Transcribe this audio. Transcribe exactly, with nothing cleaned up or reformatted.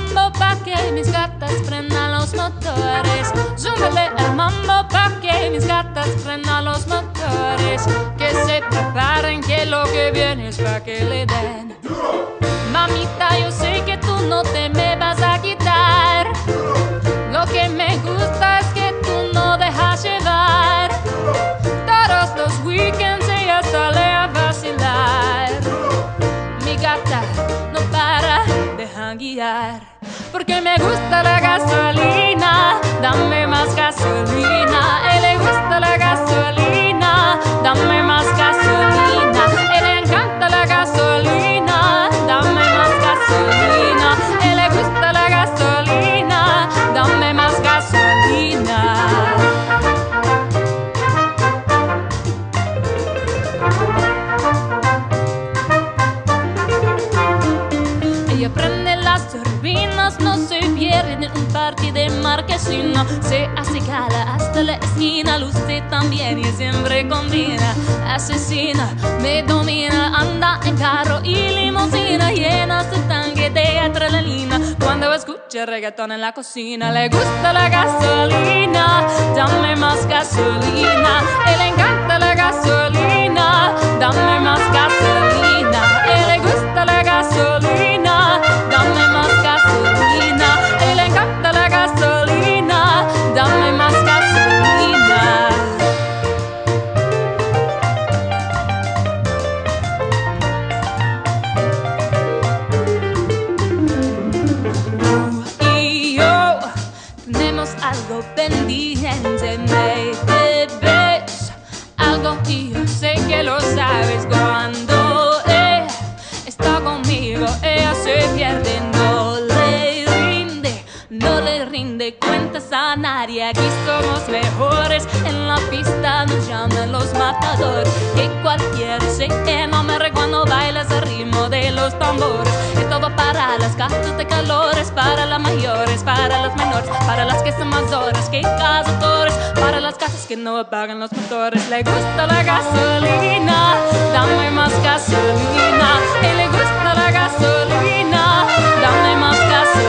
mambo pa' que mis gatas prendan los motores. Zúmbele el mambo pa' que mis gatas prendan los motores. Que se preparen que lo que viene es pa' que le den. Mamita, yo sé que tú no te me vas a quitar. Lo que me gusta es que tú no dejas llevar. Todos los weekends ella sale a vacilar. Mi gata no para de janguear. Porque me gusta la gasolina, dame más gasolina. A él le gusta la gasolina, dame más gasolina. A él le encanta la gasolina, dame más gasolina. A él le gusta la gasolina, dame más gasolina. Ella prende las turbinas, no se pierde en un parque de marquesina. Se hace gala hasta la esquina, luce también y siempre combina. Asesina, me domina, anda en carro y limusina. Llena su tanque de adrenalina cuando escucha reggaetón en la cocina. Le gusta la gasolina, dame más gasolina. A él le encanta la gasolina, dame más gasolina. A él le gusta la gasolina, dame más gasolina. A él le encanta la gasolina, dame más gasolina. Tú y yo tenemos algo pendiente, me debes algo y yo sé que lo sabes. Cuando él está conmigo, ella se pierde, no le rinde, no le rinde cuentas a nadie. Aquí somos mejores, en la pista nos llaman los matadores. Que cualquiera se enamore cuando bailas al ritmo de los tambores. Es todo para las gatas de calores, para las mayores, para las menores, para las que son más horas que cazadores, para las casas que no apagan los motores. Le gusta la gasolina, dame más gasolina. A él le gusta la gasolina, dame más gasolina.